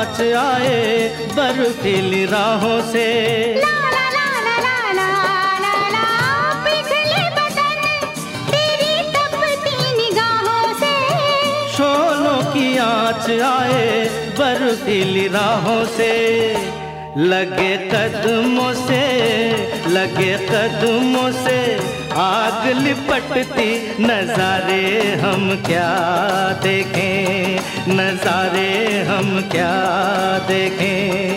आँच आए बर्फीली राहों से। ला ला ला ला ला ला ला ला, पिघले बदन तेरी तपती निगाहों से। शोलों की आँच आए बर्फीली राहों से। लगे कदमों से आग लिपटती, नज़ारे हम क्या देखें, नज़ारे हम क्या देखें।